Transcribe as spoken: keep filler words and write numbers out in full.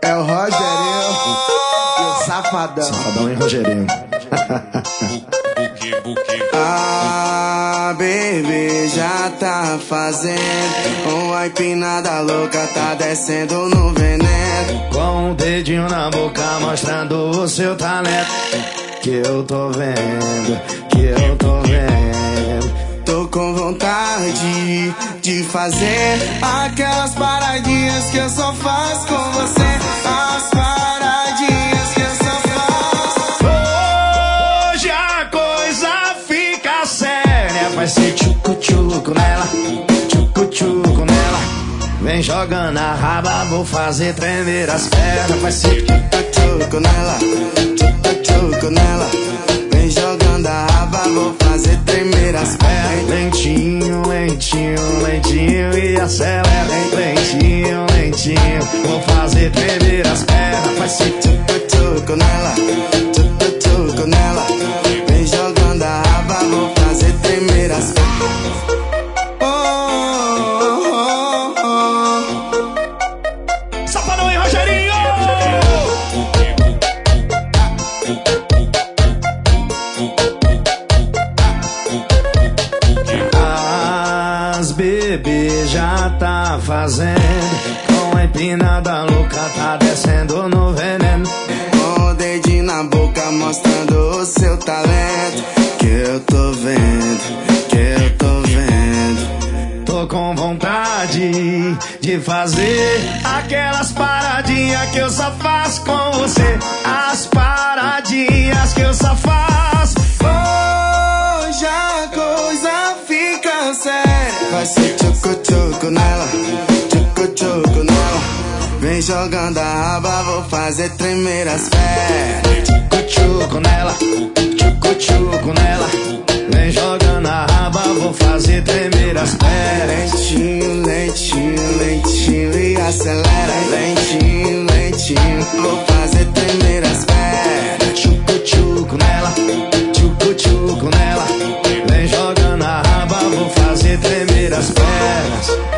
É o Rogerinho e o Safadão. Safadão e Rogerinho. Ah, baby, já tá fazendo uma empinada louca, tá descendo no veneno. Com um dedinho na boca mostrando o seu talento. Que eu tô vendo, que eu tô vendo. Tô com vontade de fazer aquelas paradinhas que eu só faço com você. As paradinhas que eu só faço. Hoje a coisa fica séria. Vai ser tchucu-tchucu nela, tchucu-tchucu nela. Vem jogando a raba, vou fazer tremer as pernas. Vai ser tchucu-tchucu nela, tchucu-tchucu nela. Vem jogando a raba, vou fazer tremer as pernas. Lentinho, lentinho, lentinho e acelera. Lentinho, lentinho, vou fazer tremer as pernas. Vai ser tchucu-tchucu nela, tchucu-tchucu nela. Vem jogando a raba, vou fazer tremer as pernas. Oh, oh, oh, oh. Safadão e Rogerinho! As bebê já tá fazendo. Com a empinada louca tá descendo no veneno. Com o dedinho na boca mostrando o seu talento. Que eu tô vendo, que eu tô vendo. Tô com vontade de fazer aquelas paradinhas que eu só faço com você. As paradinhas que eu só faço. Hoje a coisa fica séria. Vai ser tchucu-tchucu nela, tchucu-tchucu nela. Vem jogando a raba, vou fazer tremer as pernas. Tchucu-tchucu nela, tchucu-tchucu nela. Vem jogando a raba, vou fazer tremer as pernas. Lentinho, lentinho, lentinho e acelera. Lentinho, lentinho, vou fazer tremer as pernas. Tchucu-tchucu nela, tchucu-tchucu nela. Vem jogando a raba, vou fazer tremer as pernas.